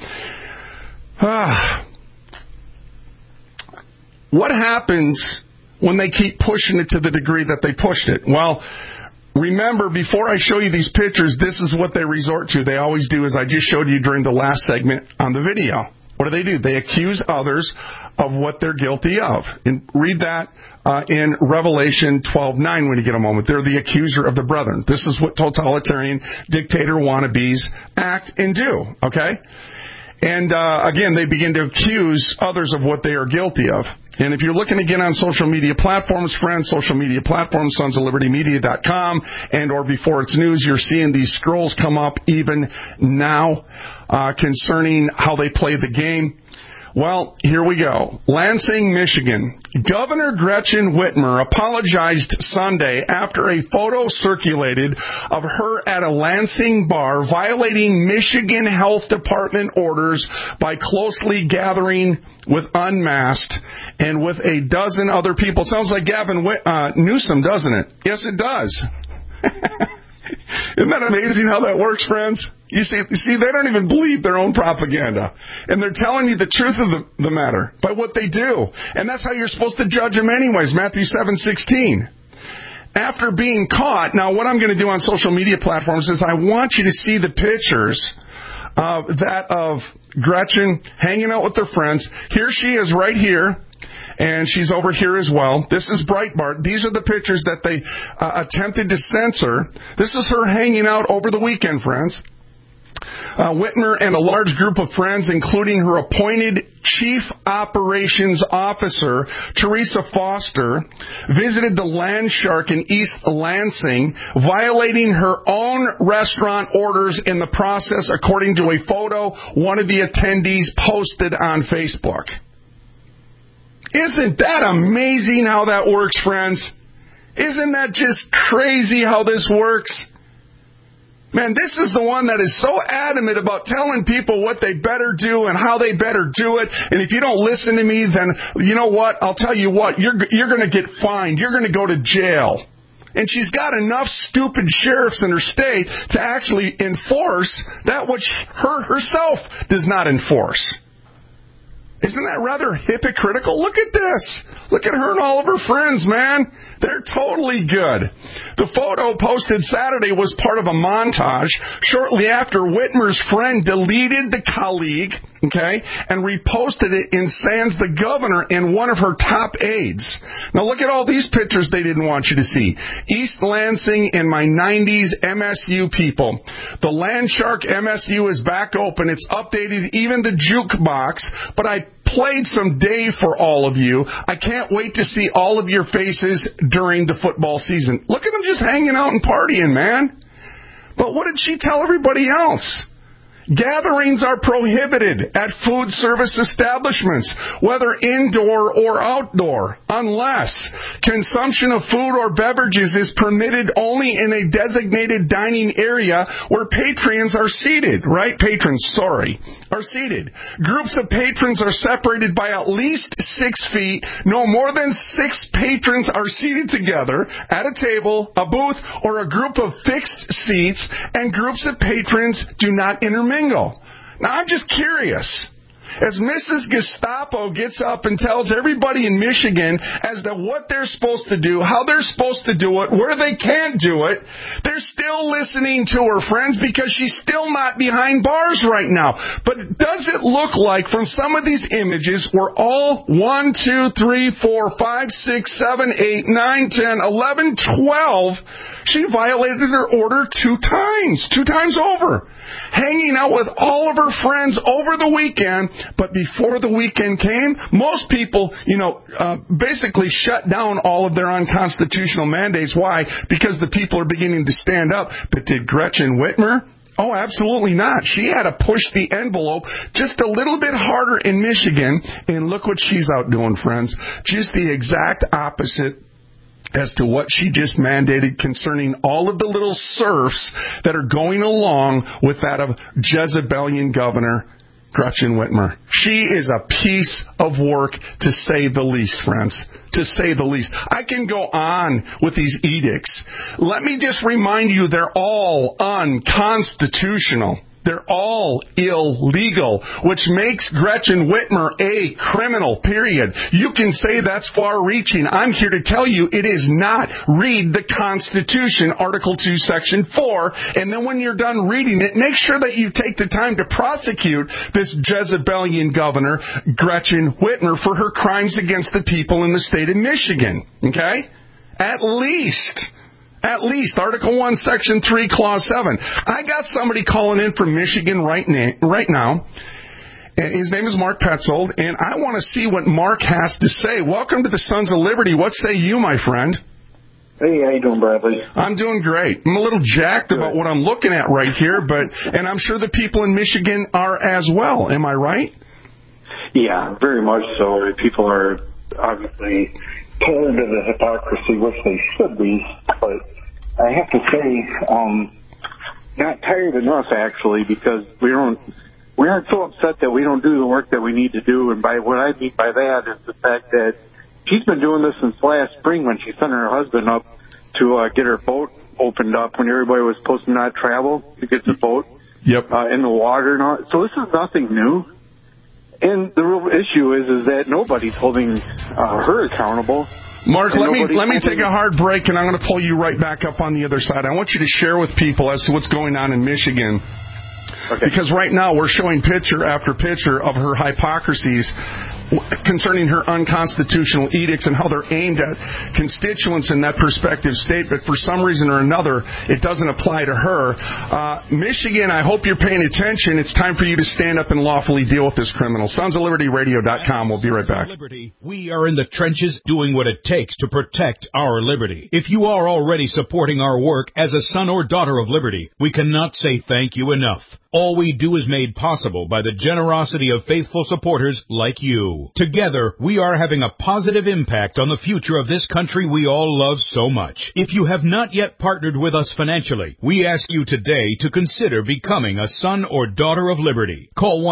What happens when they keep pushing it to the degree that they pushed it? Well, remember, before I show you these pictures, this is what they resort to. They always do, as I just showed you during the last segment on the video. What do? They accuse others of what they're guilty of. And read that in Revelation 12:9 when you get a moment. They're the accuser of the brethren. This is what totalitarian dictator wannabes act and do. Okay? And again, they begin to accuse others of what they are guilty of. And if you're looking again on social media platforms, friends, social media platforms, sonsoflibertymedia.com, and or before it's news, you're seeing these scrolls come up even now concerning how they play the game. Well, here we go. Lansing, Michigan. Governor Gretchen Whitmer apologized Sunday after a photo circulated of her at a Lansing bar violating Michigan Health Department orders by closely gathering with unmasked and with a dozen other people. Sounds like Gavin Newsom, doesn't it? Yes, it does. Isn't that amazing how that works, friends? You see, they don't even believe their own propaganda. And they're telling you the truth of the matter by what they do. And that's how you're supposed to judge them anyways, Matthew 7:16. After being caught, now what I'm going to do on social media platforms is I want you to see the pictures of Gretchen hanging out with her friends. Here she is right here. and she's over here as well. This is Breitbart. These are the pictures that they attempted to censor. This is her hanging out over the weekend, friends. Whitmer and a large group of friends, including her appointed Chief Operations Officer, Teresa Foster, visited the Land Shark in East Lansing, violating her own restaurant orders in the process, according to a photo one of the attendees posted on Facebook. Isn't that amazing how that works, friends? Isn't that just crazy how this works? Man, this is the one that is so adamant about telling people what they better do and how they better do it. And if you don't listen to me, then you know what? I'll tell you what. You're going to get fined. You're going to go to jail. And she's got enough stupid sheriffs in her state to actually enforce that which herself does not enforce. Isn't that rather hypocritical? Look at this. Look at her and all of her friends, man. They're totally good. The photo posted Saturday was part of a montage shortly after Whitmer's friend deleted the colleague, and reposted it in sans the governor and one of her top aides. Now look at all these pictures they didn't want you to see. East Lansing and my 90s MSU people. The Land Shark MSU is back open. It's updated even the jukebox, but I played some Dave for all of you. I can't wait to see all of your faces during the football season. Look at them just hanging out and partying, man. But what did she tell everybody else? Gatherings are prohibited at food service establishments, whether indoor or outdoor, unless consumption of food or beverages is permitted only in a designated dining area where patrons are seated, are seated. Groups of patrons are separated by at least 6 feet. No more than 6 patrons are seated together at a table, a booth, or a group of fixed seats, and groups of patrons do not intermingle. Now, I'm just curious. As Mrs. Gestapo gets up and tells everybody in Michigan as to what they're supposed to do, how they're supposed to do it, where they can't do it, they're still listening to her, friends, because she's still not behind bars right now. But does it look like from some of these images where all 1, 2, 3, 4, 5, 6, 7, 8, 9, 10, 11, 12, she violated her order 2 times over, hanging out with all of her friends over the weekend. But before the weekend came, most people, basically shut down all of their unconstitutional mandates. Why? Because the people are beginning to stand up. But did Gretchen Whitmer? Oh, absolutely not. She had to push the envelope just a little bit harder in Michigan. And look what she's out doing, friends. Just the exact opposite as to what she just mandated concerning all of the little serfs that are going along with that of Jezebelian governor Gretchen Whitmer. She is a piece of work, to say the least, friends. To say the least. I can go on with these edicts. Let me just remind you, they're all unconstitutional. They're all illegal, which makes Gretchen Whitmer a criminal, period. You can say that's far-reaching. I'm here to tell you it is not. Read the Constitution, Article 2, Section 4, and then when you're done reading it, make sure that you take the time to prosecute this Jezebelian governor, Gretchen Whitmer, for her crimes against the people in the state of Michigan. Okay? At least Article 1, Section 3, Clause 7. I got somebody calling in from Michigan right now. His name is Mark Petzold, and I want to see what Mark has to say. Welcome to the Sons of Liberty. What say you, my friend? Hey, how you doing, Bradley? I'm doing great. I'm a little jacked about what I'm looking at right here, and I'm sure the people in Michigan are as well. Am I right? Yeah, very much so. People are obviously turned to the hypocrisy, which they should be, but I have to say, not tired enough, actually, because we aren't so upset that we don't do the work that we need to do, and by what I mean by that is the fact that she's been doing this since last spring when she sent her husband up to get her boat opened up when everybody was supposed to not travel to get the boat in the water and all. So this is nothing new. And the real issue is that nobody's holding her accountable. Mark, let me take a hard break, and I'm going to pull you right back up on the other side. I want you to share with people as to what's going on in Michigan. Okay. Because right now we're showing picture after picture of her hypocrisies. concerning her unconstitutional edicts and how they're aimed at constituents in that prospective state, but for some reason or another, it doesn't apply to her. Michigan, I hope you're paying attention. It's time for you to stand up and lawfully deal with this criminal. SonsOfLibertyRadio.com. We'll be right back. We are in the trenches doing what it takes to protect our liberty. If you are already supporting our work as a son or daughter of liberty, we cannot say thank you enough. All we do is made possible by the generosity of faithful supporters like you. Together, we are having a positive impact on the future of this country we all love so much. If you have not yet partnered with us financially, we ask you today to consider becoming a son or daughter of liberty. Call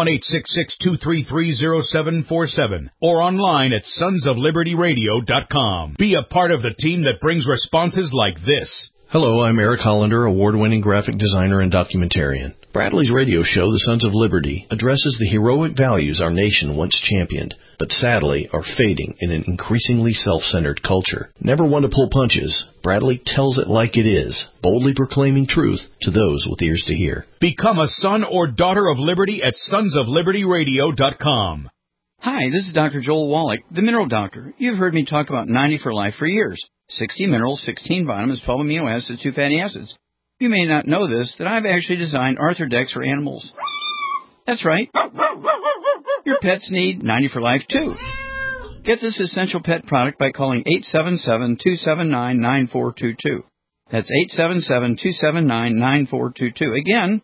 1-866-233-0747 or online at sonsoflibertyradio.com. Be a part of the team that brings responses like this. Hello, I'm Eric Hollander, award-winning graphic designer and documentarian. Bradley's radio show, The Sons of Liberty, addresses the heroic values our nation once championed, but sadly are fading in an increasingly self-centered culture. Never one to pull punches, Bradley tells it like it is, boldly proclaiming truth to those with ears to hear. Become a son or daughter of liberty at sonsoflibertyradio.com. Hi, this is Dr. Joel Wallach, the Mineral Doctor. You've heard me talk about 90 for Life for years. 60 minerals, 16 vitamins, 12 amino acids, 2 fatty acids. You may not know this, that I've actually designed Arthrodex for animals. That's right. Your pets need 90 for Life, too. Get this essential pet product by calling 877-279-9422. That's 877-279-9422. Again,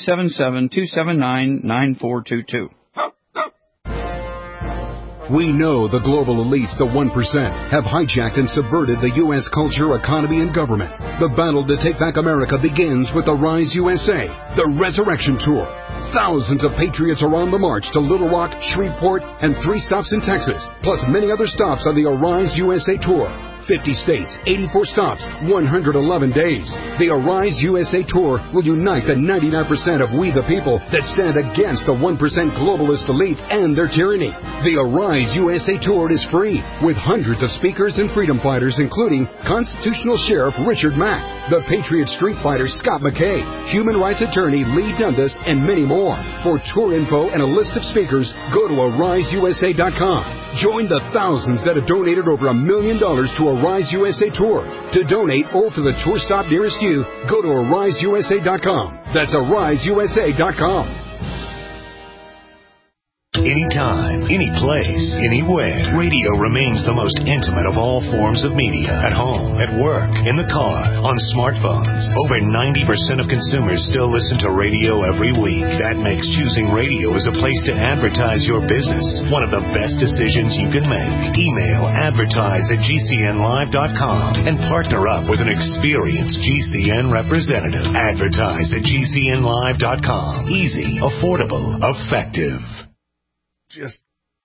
877-279-9422. We know the global elites, the 1%, have hijacked and subverted the U.S. culture, economy, and government. The battle to take back America begins with the Rise USA, the Resurrection Tour. Thousands of patriots are on the march to Little Rock, Shreveport, and 3 stops in Texas, plus many other stops on the Arise USA Tour. 50 states, 84 stops, 111 days. The Arise USA Tour will unite the 99% of we the people that stand against the 1% globalist elites and their tyranny. The Arise USA Tour is free, with hundreds of speakers and freedom fighters, including Constitutional Sheriff Richard Mack, the Patriot Street Fighter Scott McKay, Human Rights Attorney Lee Dundas, and many more. For tour info and a list of speakers, go to AriseUSA.com. Join the thousands that have donated over $1 million to Arise USA Tour. To donate or for the tour stop nearest you, go to AriseUSA.com. That's AriseUSA.com. Anytime, any place, anywhere, radio remains the most intimate of all forms of media. At home, at work, in the car, on smartphones. Over 90% of consumers still listen to radio every week. That makes choosing radio as a place to advertise your business one of the best decisions you can make. Email advertise@gcnlive.com and partner up with an experienced GCN representative. Advertise at gcnlive.com. Easy, affordable, effective. Just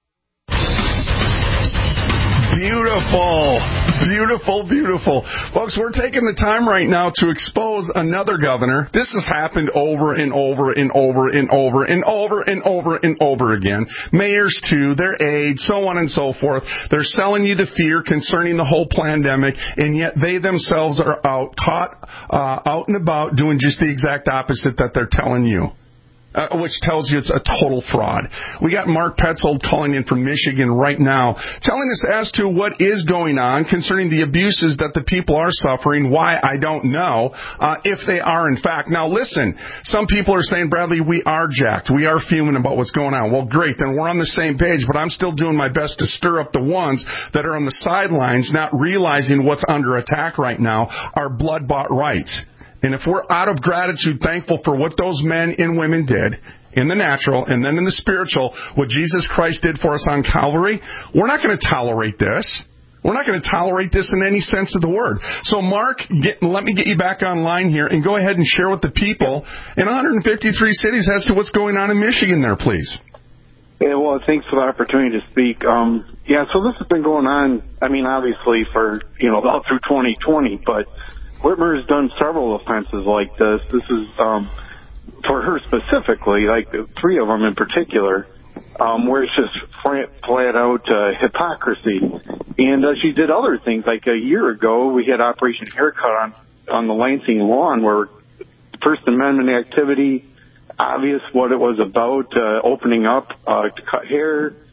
beautiful, beautiful, beautiful. Folks, we're taking the time right now to expose another governor. This has happened over and over and over and over and over and over and over again. Mayors, too, their aides, so on and so forth. They're selling you the fear concerning the whole pandemic, and yet they themselves are out and about doing just the exact opposite that they're telling you. Which tells you it's a total fraud. We got Mark Petzold calling in from Michigan right now, telling us as to what is going on concerning the abuses that the people are suffering. Why, I don't know, if they are in fact. Now listen, some people are saying, Bradley, we are jacked. We are fuming about what's going on. Well, great, then we're on the same page, but I'm still doing my best to stir up the ones that are on the sidelines, not realizing what's under attack right now, our blood-bought rights. And if we're out of gratitude, thankful for what those men and women did in the natural and then in the spiritual, what Jesus Christ did for us on Calvary, we're not going to tolerate this. We're not going to tolerate this in any sense of the word. So, Mark, let me get you back online here and go ahead and share with the people in 153 cities as to what's going on in Michigan there, please. Yeah, well, thanks for the opportunity to speak. So this has been going on, obviously for, all through 2020, but Whitmer has done several offenses like this. This is, for her specifically, like 3 of them in particular, where it's just flat out hypocrisy. And she did other things. Like a year ago, we had Operation Haircut on the Lansing lawn, where First Amendment activity, obvious what it was about, opening up to cut hair.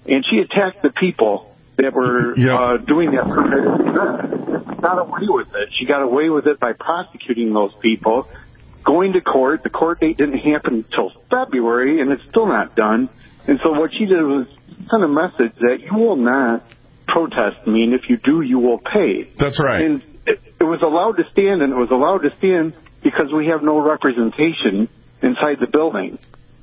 and she attacked the people that were doing that permitted event. Got away with it. She got away with it by prosecuting those people, going to court. The court date didn't happen until February, and it's still not done. And so what she did was send a message that you will not protest me, and if you do, you will pay. That's right. And it was allowed to stand, and it was allowed to stand because we have no representation inside the building.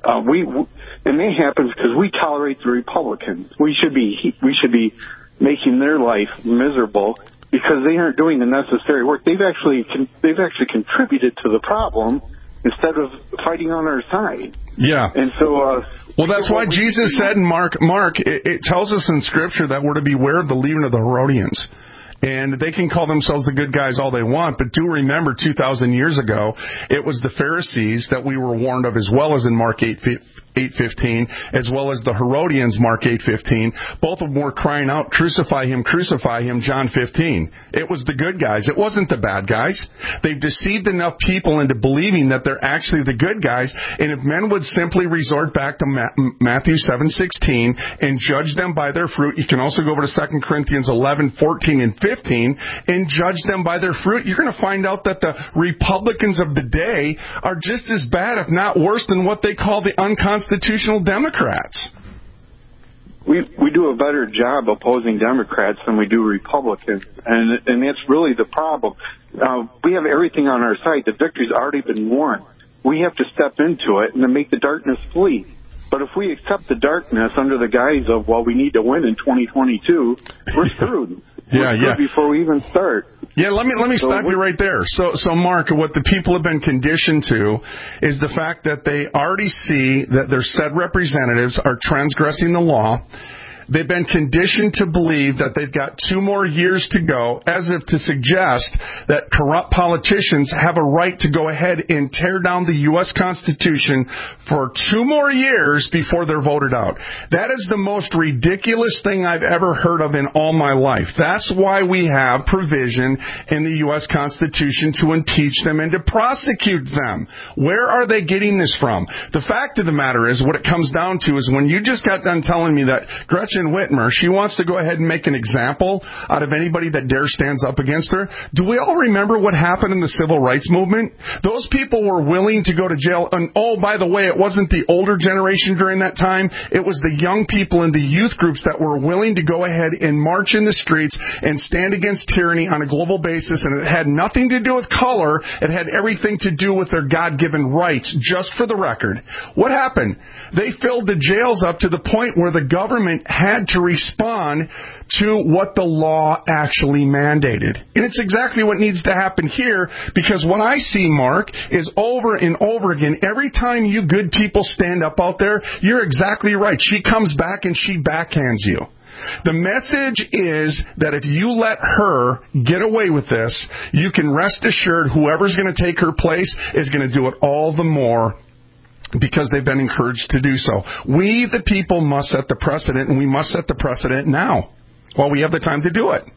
And that happens because we tolerate the Republicans. We should be making their life miserable because they aren't doing the necessary work. They've actually contributed to the problem instead of fighting on our side. Yeah. And so, well, that's why Jesus said in Mark, it tells us in Scripture that we're to beware of the leaven of the Herodians. And they can call themselves the good guys all they want, but do remember 2,000 years ago, it was the Pharisees that we were warned of as well as in Mark 8:15, as well as the Herodians, Mark 8:15. Both of them were crying out, crucify him, John 15. It was the good guys. It wasn't the bad guys. They've deceived enough people into believing that they're actually the good guys, and if men would simply resort back to Matthew 7:16 and judge them by their fruit, you can also go over to 2 Corinthians 11:14 and 15 and judge them by their fruit, you're going to find out that the Republicans of the day are just as bad, if not worse, than what they call the unconstitutional Democrats. We do a better job opposing Democrats than we do Republicans, and that's really the problem. We have everything on our side. The victory's already been won. We have to step into it and then make the darkness flee. But if we accept the darkness under the guise of, well, we need to win in 2022, we're screwed. Before we even start. Yeah, let me stop you right there. So Mark, what the people have been conditioned to is the fact that they already see that their said representatives are transgressing the law. They've been conditioned to believe that they've got 2 more years to go, as if to suggest that corrupt politicians have a right to go ahead and tear down the U.S. Constitution for 2 more years before they're voted out. That is the most ridiculous thing I've ever heard of in all my life. That's why we have provision in the U.S. Constitution to impeach them and to prosecute them. Where are they getting this from? The fact of the matter is, what it comes down to is when you just got done telling me that Gretchen Whitmer, she wants to go ahead and make an example out of anybody that dares stands up against her. Do we all remember what happened in the civil rights movement? Those people were willing to go to jail. And oh, by the way, it wasn't the older generation during that time. It was the young people in the youth groups that were willing to go ahead and march in the streets and stand against tyranny on a global basis. And it had nothing to do with color. It had everything to do with their God-given rights, just for the record. What happened? They filled the jails up to the point where the government had to respond to what the law actually mandated. And it's exactly what needs to happen here, because what I see, Mark, is over and over again, every time you good people stand up out there, you're exactly right. She comes back and she backhands you. The message is that if you let her get away with this, you can rest assured whoever's going to take her place is going to do it all the more, because they've been encouraged to do so. We, the people, must set the precedent, and we must set the precedent now, while we have the time to do it.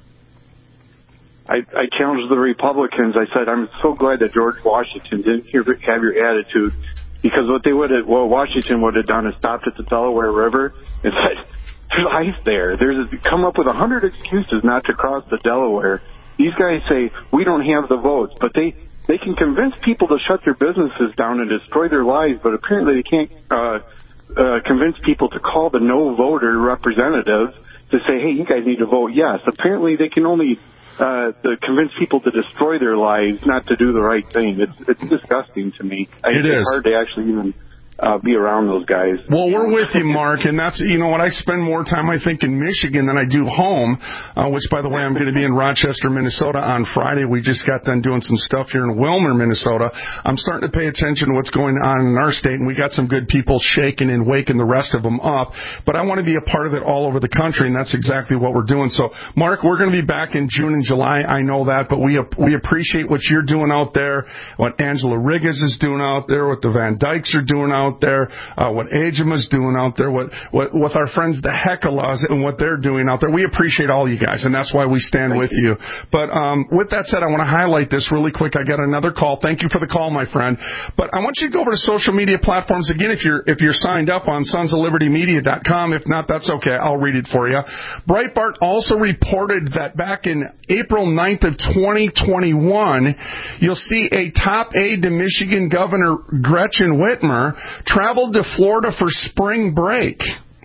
I challenged the Republicans. I said, I'm so glad that George Washington didn't have your attitude, because what Washington would have done is stopped at the Delaware River and said, there's ice there. Come up with 100 excuses not to cross the Delaware. These guys say, we don't have the votes, but they can convince people to shut their businesses down and destroy their lives, but apparently they can't convince people to call the no voter representatives to say, hey, you guys need to vote yes. Apparently they can only convince people to destroy their lives, not to do the right thing. It's disgusting to me. It's hard to actually even be around those guys. Well, we're with you, Mark, and that's, you know what, I spend more time, I think, in Michigan than I do home, which, by the way, I'm going to be in Rochester, Minnesota on Friday. We just got done doing some stuff here in Wilmer, Minnesota. I'm starting to pay attention to what's going on in our state, and we got some good people shaking and waking the rest of them up, but I want to be a part of it all over the country, and that's exactly what we're doing. So, Mark, we're going to be back in June and July, I know that, but we appreciate what you're doing out there, what Angela Rigas is doing out there, what the Van Dykes are doing out out there, what Agema's doing out there, what with our friends the Hecklas and what they're doing out there. We appreciate all you guys, and that's why we stand with you. But with that said, I want to highlight this really quick. I got another call. Thank you for the call, my friend. But I want you to go over to social media platforms again if you're signed up on sonsoflibertymedia.com. If not, that's okay. I'll read it for you. Breitbart also reported that back in April 9th of 2021, you'll see a top aide to Michigan Governor Gretchen Whitmer traveled to Florida for spring break.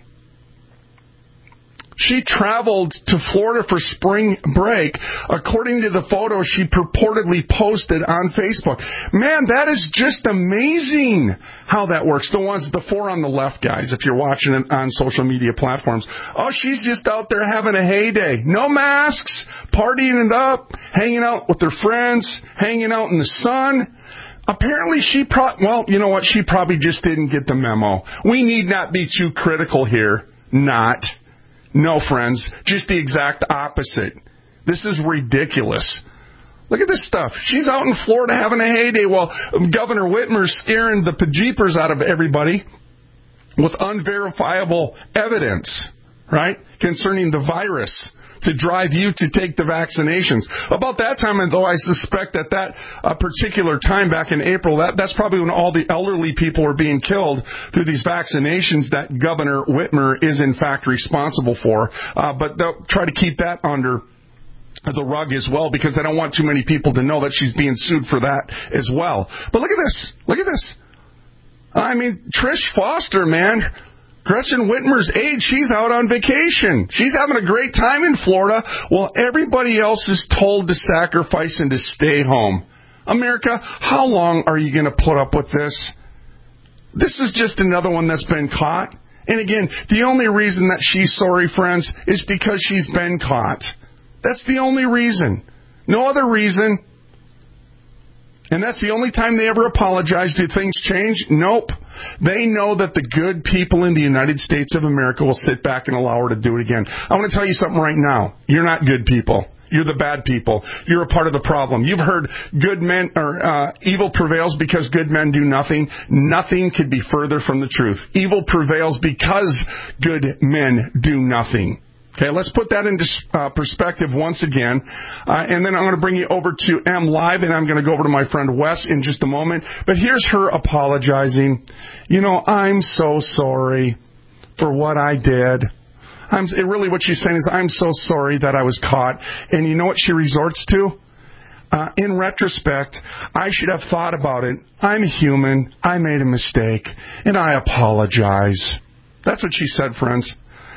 She traveled to Florida for spring break, according to the photo she purportedly posted on Facebook. Man, that is just amazing how that works. The four on the left, guys, if you're watching it on social media platforms. Oh, she's just out there having a heyday. No masks, partying it up, hanging out with her friends, hanging out in the sun. Apparently she probably just didn't get the memo. We need not be too critical here. No, friends, just the exact opposite. This is ridiculous. Look at this stuff. She's out in Florida having a heyday while Governor Whitmer's scaring the bejeepers out of everybody with unverifiable evidence, right, concerning the virus to drive you to take the vaccinations. About that time, though, I suspect that particular time back in April, that's probably when all the elderly people were being killed through these vaccinations that Governor Whitmer is, in fact, responsible for. But they'll try to keep that under the rug as well because they don't want too many people to know that she's being sued for that as well. But look at this. Look at this. I mean, Trish Foster, man. Gretchen Whitmer's aide, she's out on vacation. She's having a great time in Florida while everybody else is told to sacrifice and to stay home. America, how long are you going to put up with this? This is just another one that's been caught. And again, the only reason that she's sorry, friends, is because she's been caught. That's the only reason. No other reason. And that's the only time they ever apologize. Do things change? Nope. They know that the good people in the United States of America will sit back and allow her to do it again. I want to tell you something right now. You're not good people. You're the bad people. You're a part of the problem. You've heard good men or evil prevails because good men do nothing. Nothing could be further from the truth. Evil prevails because good men do nothing. Okay, let's put that into perspective once again. And then I'm going to bring you over to M Live, and I'm going to go over to my friend Wes in just a moment. But here's her apologizing. I'm so sorry for what I did. Really what she's saying is, I'm so sorry that I was caught. And you know what she resorts to? In retrospect, I should have thought about it. I'm human. I made a mistake, and I apologize. That's what she said, friends.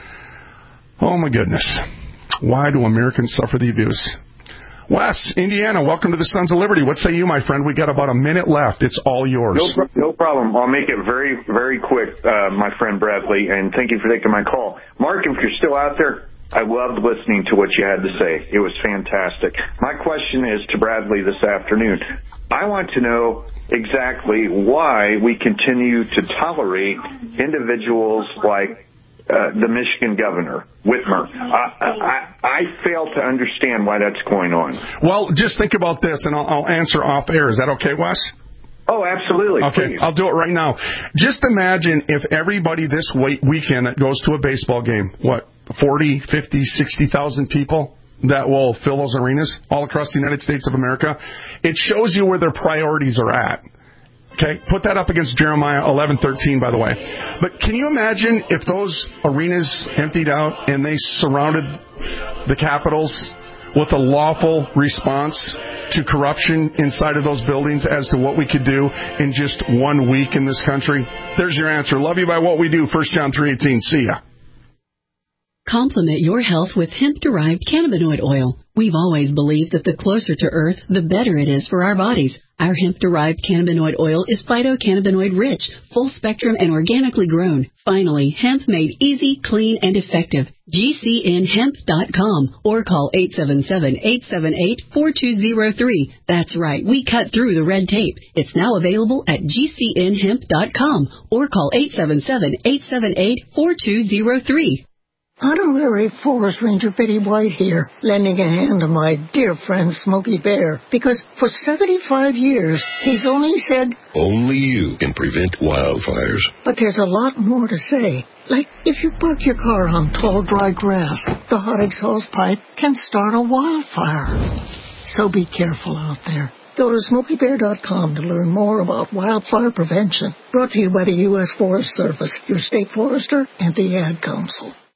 Oh, my goodness. Why do Americans suffer the abuse? Wes, Indiana, welcome to the Sons of Liberty. What say you, my friend? We got about a minute left. It's all yours. No problem. I'll make it very, very quick, my friend Bradley, and thank you for taking my call. Mark, if you're still out there, I loved listening to what you had to say. It was fantastic. My question is to Bradley this afternoon. I want to know exactly why we continue to tolerate individuals like the Michigan governor, Whitmer. I fail to understand why that's going on. Well, just think about this, and I'll answer off air. Is that okay, Wes? Oh, absolutely. Okay, please. I'll do it right now. Just imagine if everybody this weekend that goes to a baseball game, 40, 50, 60,000 people that will fill those arenas all across the United States of America. It shows you where their priorities are at. Okay, put that up against Jeremiah 11:13, by the way. But can you imagine if those arenas emptied out and they surrounded the capitals with a lawful response to corruption inside of those buildings as to what we could do in just 1 week in this country? There's your answer. Love you by what we do. 1 John 3:18. See ya. Complement your health with hemp-derived cannabinoid oil. We've always believed that the closer to Earth, the better it is for our bodies. Our hemp-derived cannabinoid oil is phytocannabinoid-rich, full-spectrum, and organically grown. Finally, hemp made easy, clean, and effective. GCNhemp.com or call 877-878-4203. That's right, we cut through the red tape. It's now available at GCNhemp.com or call 877-878-4203. Honorary Forest Ranger Betty White here, lending a hand to my dear friend Smokey Bear, because for 75 years, he's only said, only you can prevent wildfires. But there's a lot more to say. Like, if you park your car on tall, dry grass, the hot exhaust pipe can start a wildfire. So be careful out there. Go to SmokeyBear.com to learn more about wildfire prevention. Brought to you by the U.S. Forest Service, your state forester, and the Ad Council.